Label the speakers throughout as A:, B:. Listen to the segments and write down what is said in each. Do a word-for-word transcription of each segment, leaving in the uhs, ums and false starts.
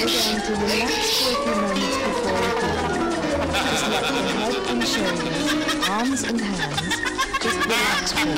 A: down to relax for a few moments before repeating. Just let the head and shoulders, arms and hands, just relax for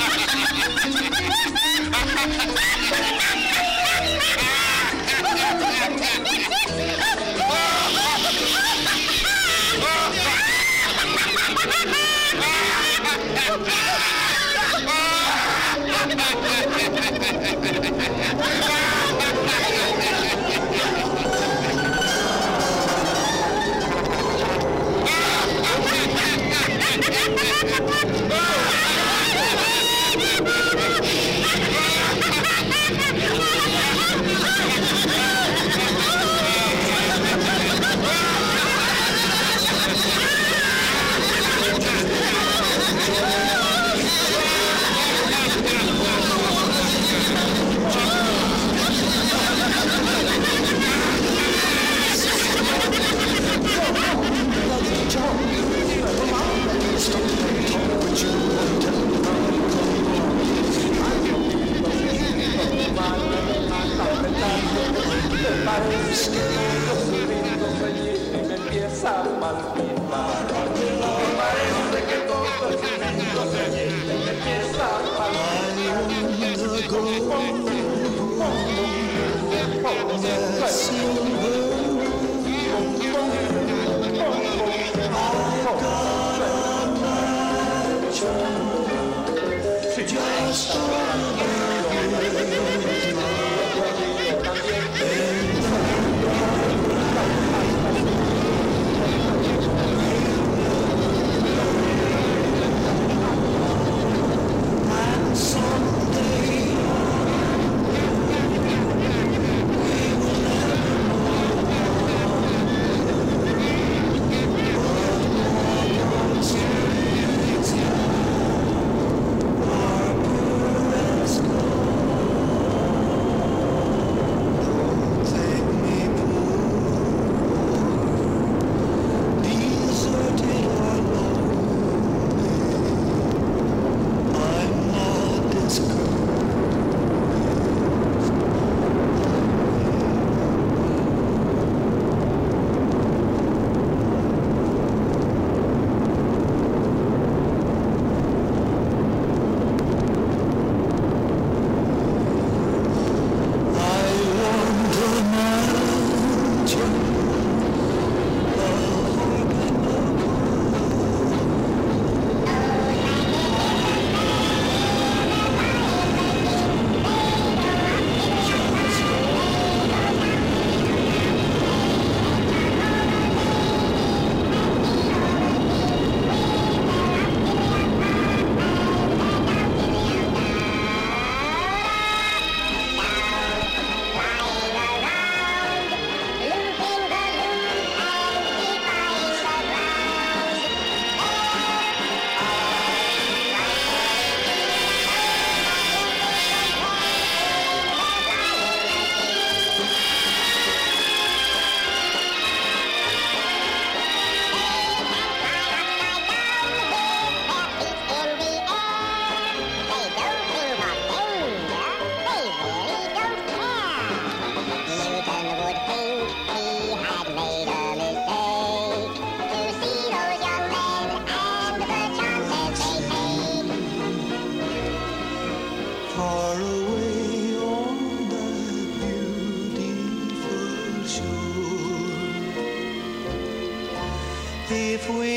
B: if we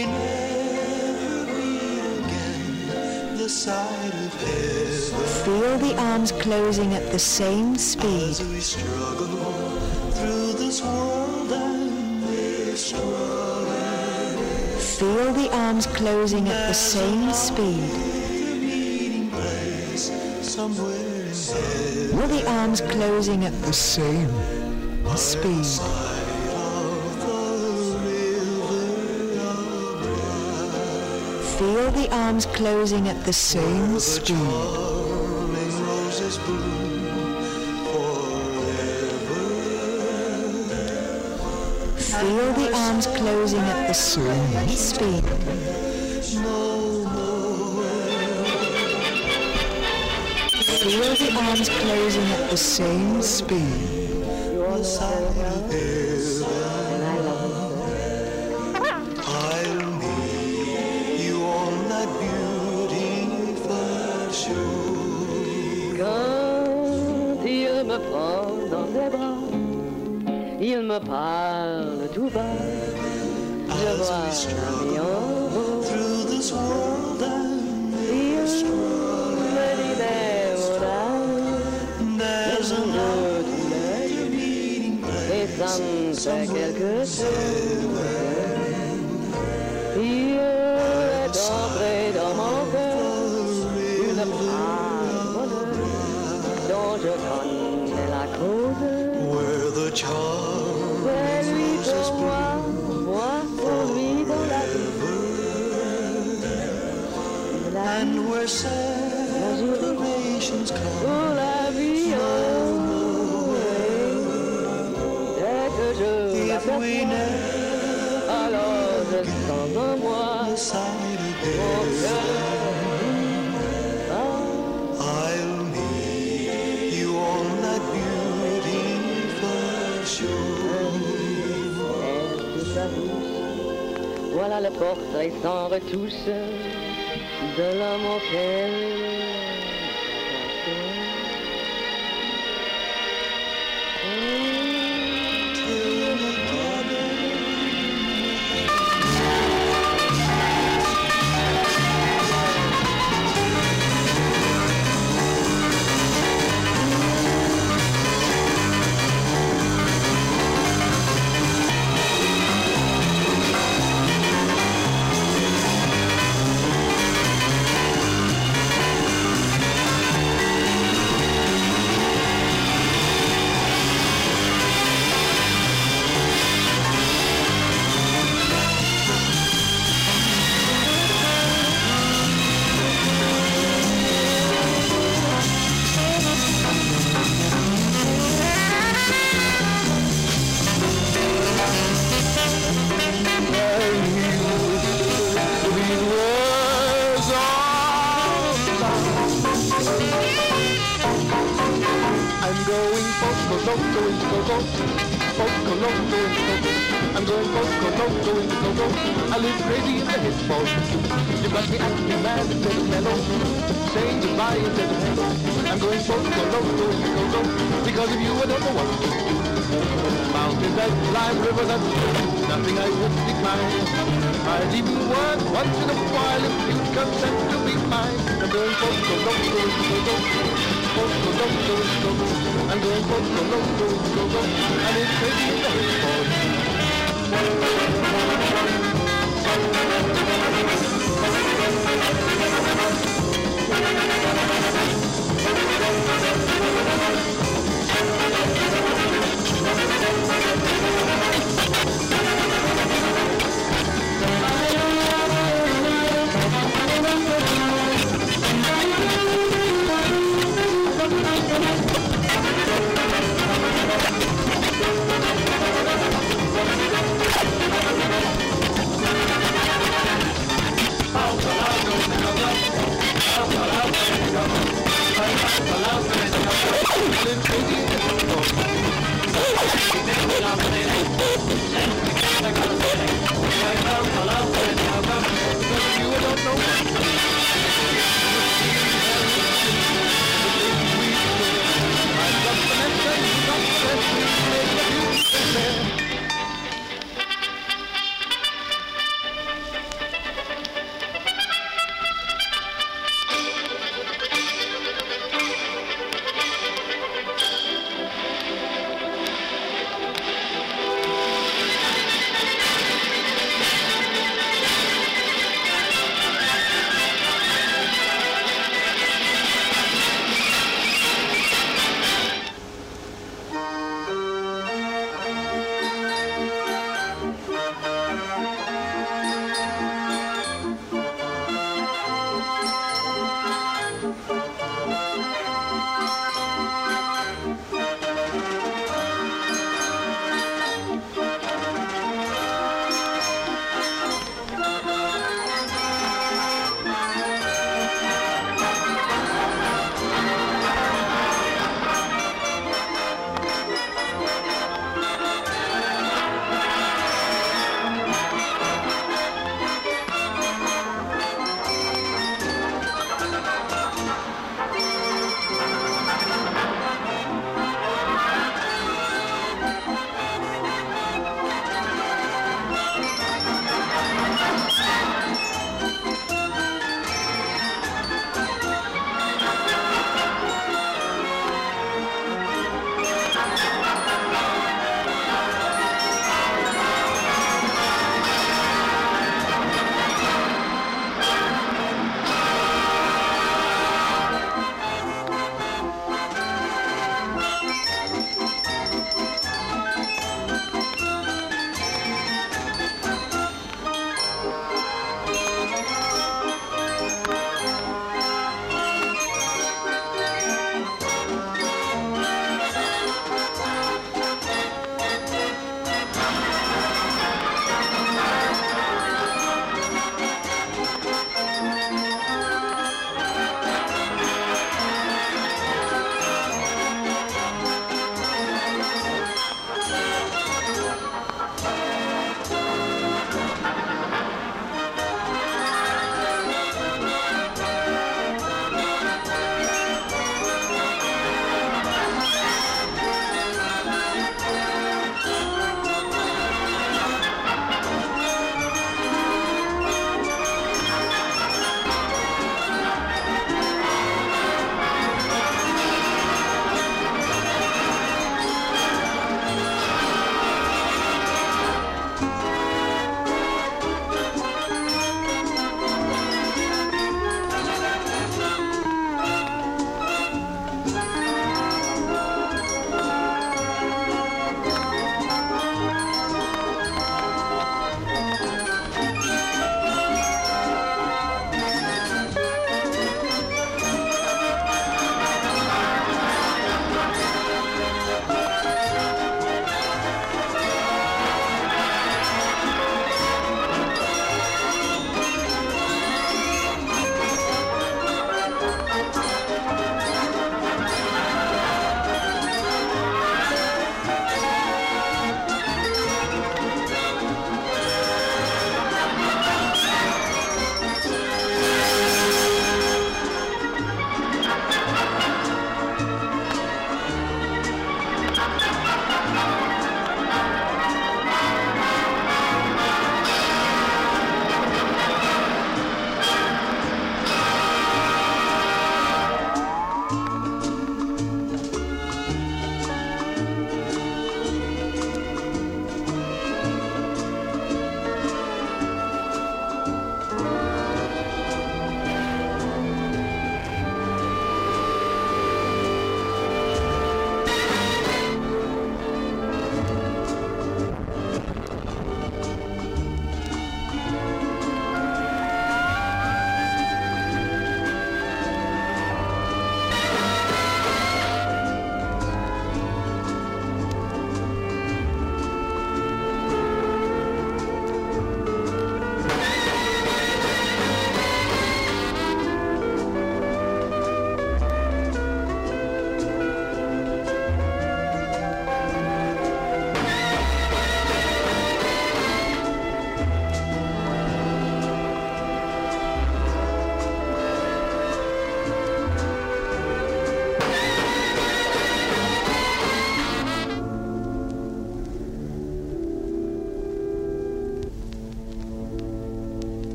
B: never meet again, the sight of heaven.
A: Feel the arms closing at the same speed.
B: As we struggle through this world and this struggle.
A: Feel the arms closing at the same speed.
B: Meeting place somewhere in heaven.
A: Feel the arms closing at the same speed. Feel the arms closing at the same speed. Feel the arms closing at the same speed. Feel the arms closing at the same speed.
C: me prend dans ses bras, il me parle tout bas. Je vois un ami en haut,
B: through this world and
C: il me dit des mots d'amour,
B: there's
C: des mots
B: another
C: de tous les jours,
B: meeting
C: et ça me fait quelque chose. Il est entré dans mon cœur une phrase bonheur dont je connais la cause.
B: where the charm
C: C'est lui pour moi, moi pour lui dans la vie.
B: and where separations come.
C: Pour la vie, oh, dès que je
B: If we
C: l'aperçois,
B: never
C: alors je sens en moi
B: decide
C: mon
B: again,
C: cœur. Ah,
B: I'll meet you on that beautiful shore.
C: elle sous sa bouche, voilà le portrait sans retouche de l'homme auquel
D: I'm going poco loco in Coco, poco loco in Coco. I'm going poco loco in Coco. I live crazy in the hip hop. You got me acting mad instead of mellow, saying goodbye instead of hello. I'm going poco loco in Coco because of you I don't know what to do. Mountains that climb, river that flow, nothing I would decline. I'd even work once in a while if you consent to be mine. I'm going poco loco in Coco. Poco loco in Coco. I'm going poco loco in Coco. And it's crazy in the hip hop. Go, go, go, go, go, go, go, go, go, go, go, go,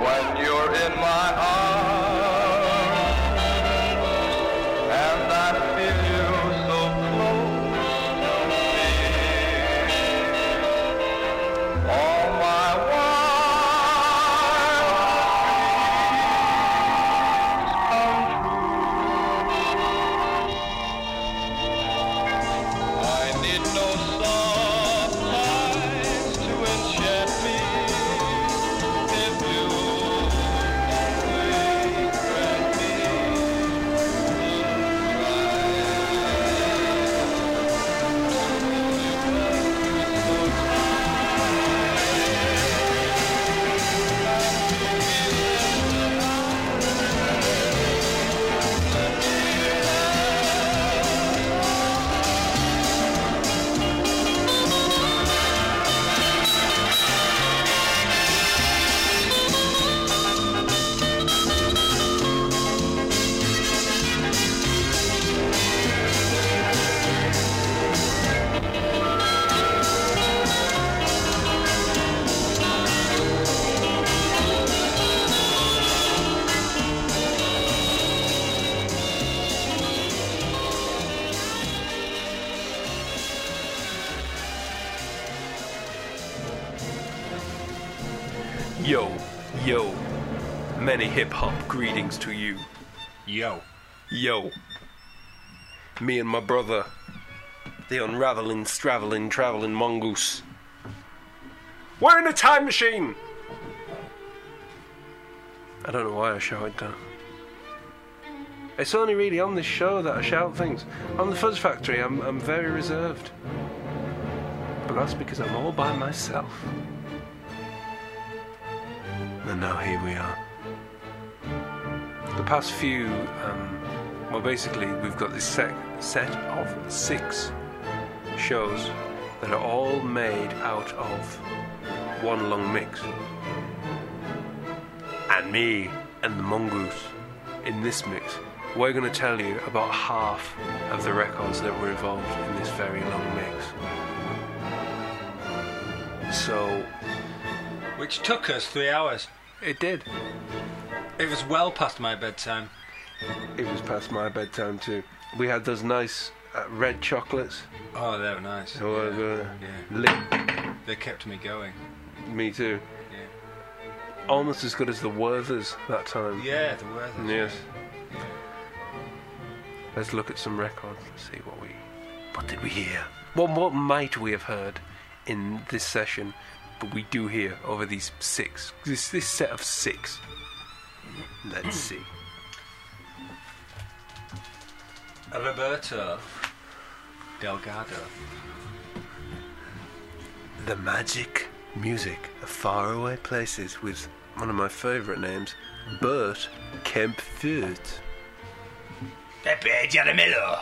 E: when you're in my arms, and I feel you so close to me. All my
F: Yo, yo, many hip-hop greetings to you.
G: Yo.
F: Yo. Me and my brother, the unraveling, straveling, traveling mongoose. We're in a time machine! I don't know why I shouted that. It's only really on this show that I shout things. On the Fuzz Factory, I'm, I'm very reserved. But that's because I'm all by myself. And now here we are. The past few, um, well basically we've got this set, set of six shows that are all made out of one long mix. And me and the mongoose in this mix, we're going to tell you about half of the records that were involved in this very long mix. So...
G: Which took us three hours.
F: It did.
G: It was well past my bedtime.
F: It was past my bedtime too. We had those nice uh, red chocolates.
G: Oh, they were nice.
F: They were,
G: yeah.
F: uh,
G: yeah.
F: lit.
G: They kept me going.
F: Me too.
G: Yeah.
F: Almost as good as the Werthers that time.
G: Yeah, the Werthers.
F: Yes.
G: Yeah.
F: Let's look at some records and see what we... What did we hear? What, what might we have heard in this session, but we do hear over these six. This, this set of six. Let's see.
G: Roberto Delgado.
F: The magic music of faraway places with one of my favourite names, Bert Kempfurt.
G: Pepe Jaramillo.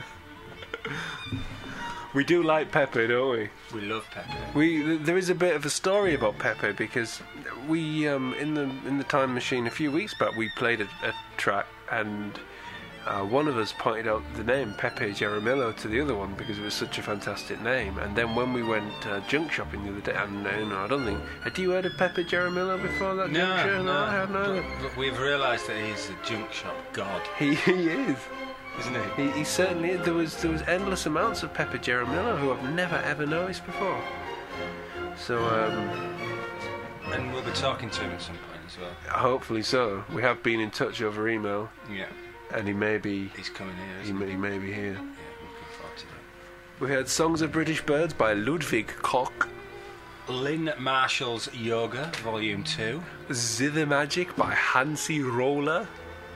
F: We do like Pepe, don't we?
G: We love Pepe.
F: We there is a bit of a story about Pepe because we um, in the in the time machine a few weeks back we played a, a track and uh, one of us pointed out the name Pepe Jaramillo to the other one because it was such a fantastic name. And then when we went uh, junk shopping the other day, and uh, no, I don't think had you heard of Pepe Jaramillo before that?
G: No,
F: junk show?
G: no,
F: I hadn't either.
G: but, but we've realised that he's a junk shop god,
F: He, he is.
G: isn't he?
F: He, he certainly is. There was there was endless amounts of Pepe Jaramillo who I've never ever noticed before. So um,
G: And we'll be talking to him at some point as well.
F: hopefully so. We have been in touch over email,
G: Yeah.
F: and he may be
G: He's coming here,
F: he
G: isn't he?
F: may, he may be here.
G: Yeah, looking forward to that.
F: We heard Songs of British Birds by Ludwig Koch,
G: Lynn Marshall's Yoga, Volume two.
F: Zither Magic by Hansi Roller,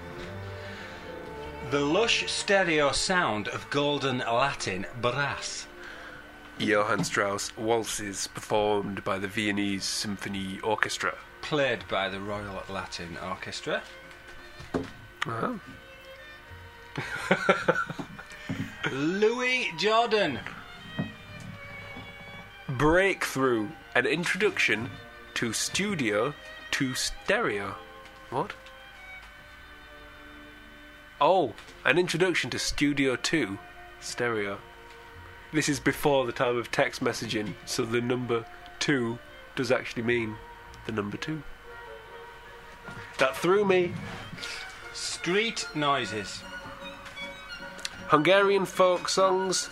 G: The lush stereo sound of golden Latin brass.
F: Johann Strauss Waltzes performed by the Viennese Symphony Orchestra.
G: Played by the Royal Latin Orchestra.
F: Uh-huh.
G: Louis Jordan.
F: Breakthrough, an introduction to Studio to Stereo. What? Oh, an introduction to Studio two Stereo. This is before the time of text messaging, so the number two does actually mean the number two. That threw me.
G: Street noises.
F: Hungarian folk songs.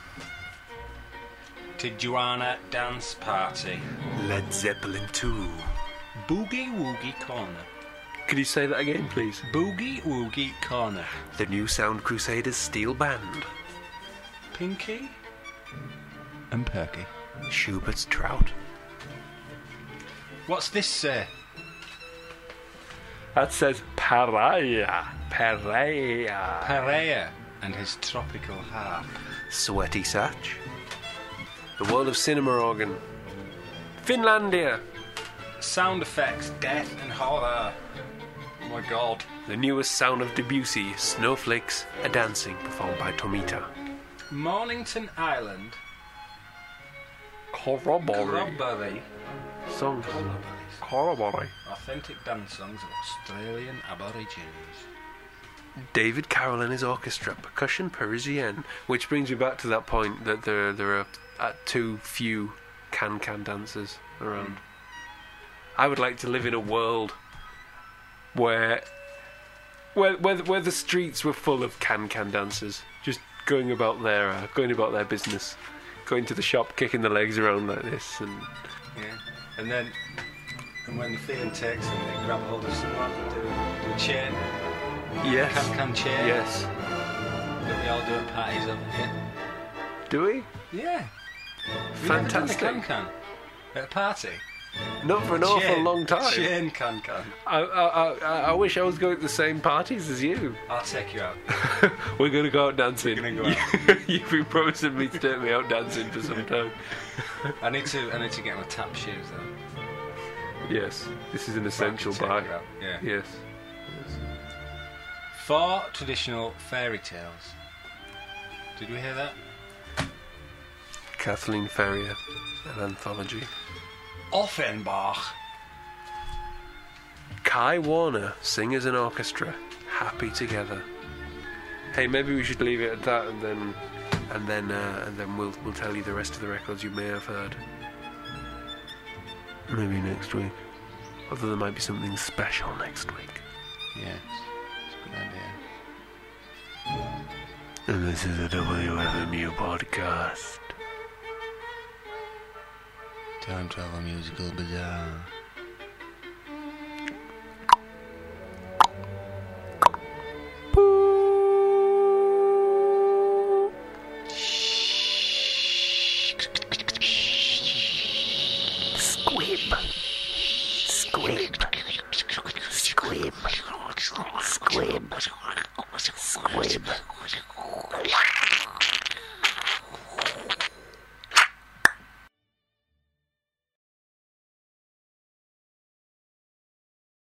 G: Tijuana dance party.
F: Led Zeppelin two.
G: Boogie Woogie Corner.
F: Could you say that again, please?
G: Boogie Woogie Corner.
F: The new Sound Crusaders steel band.
G: Pinky and Perky.
F: Schubert's Trout.
G: What's this say?
F: That says Pariah. Pariah.
G: Pereira and his tropical harp.
F: Sweaty Satch. The world of cinema organ. Finlandia.
G: Sound effects, death and horror. Oh my god.
F: The newest sound of Debussy, Snowflakes, a dancing performed by Tomita.
G: Mornington Island.
F: Corroboree.
G: Corroboree.
F: Songs. Corroboree.
G: Authentic dance songs of Australian Aborigines.
F: David Carroll and his orchestra, Percussion Parisienne. Which brings me back to that point that there, there are uh, too few can-can dancers around. I would like to live in a world where where where, where the streets were full of can-can dancers, just going about their uh, going about their business, going to the shop, kicking their legs around like this, and
G: Yeah. And then, and when the feeling takes them, they grab hold of someone and do, do a chain.
F: yes,
G: Can-can chain.
F: yes.
G: That we all do at parties over here.
F: Do we?
G: Yeah.
F: Fantastic.
G: Can-can at a party.
F: Not for an awful
G: Chain.
F: long time.
G: Chain can-can.
F: I, I, I, I wish I was going to the same parties as you.
G: I'll take you out.
F: We're going to go out dancing.
G: We're gonna go
F: You've been promising me to take me out dancing for some time.
G: I need to. I need to get my tap shoes though.
F: Yes, this is an essential
G: Take
F: buy.
G: you out. Yeah.
F: Yes.
G: Four traditional fairy tales. Did we hear that?
F: Kathleen Ferrier, an anthology.
G: Offenbach.
F: Kai Warner, singers and orchestra, happy together. Hey, maybe we should leave it at that, and then, and then, uh, and then we'll we'll tell you the rest of the records you may have heard. Maybe next week. Although there might be something special next week.
G: Yes, it's a good idea.
F: And this is a W F M U podcast.
G: Time Travel Musical Bazaar.
A: Squib. Squib. Squib.